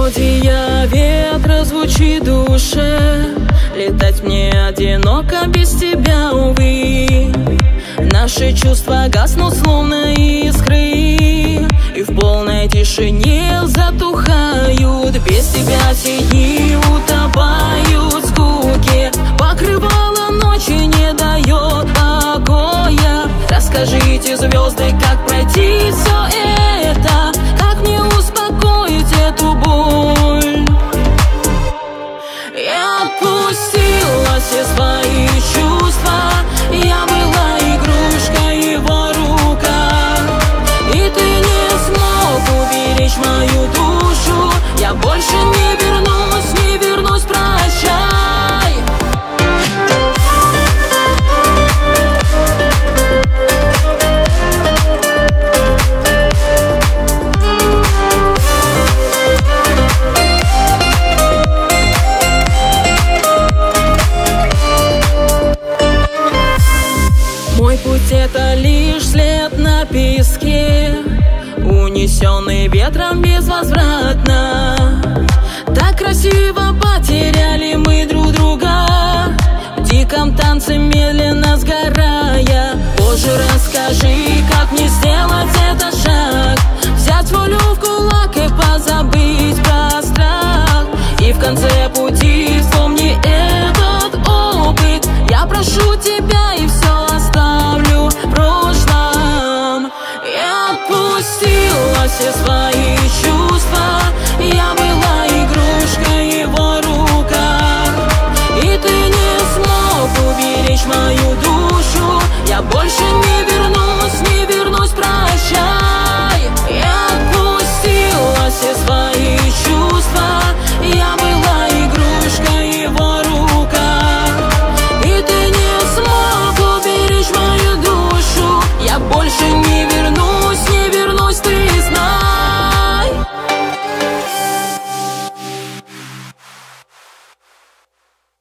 Мелодия ветра звучит в душе. Летать мне одиноко без тебя, увы. Наши чувства гаснут, словно искры, и в полной тишине затухают. Без тебя сии утопают в скуке. Покрывало ночи не дает покоя. Расскажите, звезды, как пройти все это, как мне успокоить эту боль. Я отпустила все свои чувства. Я была игрушкой в его руках, и ты не смог уберечь мою душу. Я больше не вернусь, прощай. Мой путь — это лишь след на песке, унесенный ветром безвозвратно. Так красиво потеряли мы друг друга, в диком танце медленно сгорая. Позже расскажи, как мне сделать этот шаг, взять волю в кулак и позабыть про страх. И в конце пути вспомни этот опыт. Я прошу тебя и все оставлю в прошлом. Я отпустила все свои чувства. Я была игрушкой в его руках, и ты не смог уберечь мою душу. Я больше не вернусь, прощай.